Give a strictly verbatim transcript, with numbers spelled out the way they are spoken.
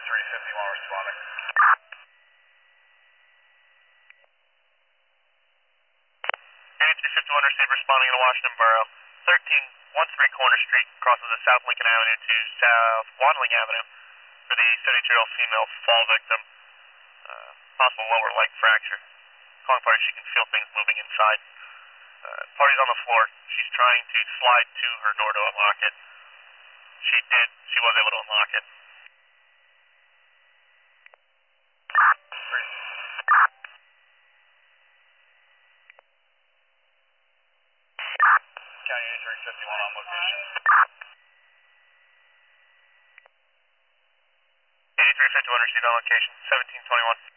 eighty-three fifty-one responding. eighty-three fifty-one received responding to Washington Borough. thirteen one three Corner Street crosses the South Lincoln Avenue to South Wadling Avenue for the seventy-two-year-old female fall victim. Uh, possible lower leg fracture. Calling party, she can feel things moving inside. Uh, party's on the floor. She's trying to slide to her door to unlock it. She did. She was able to unlock it. County eighty-three fifty-one on location. eighty-three fifty-one received on location. seventeen twenty-one.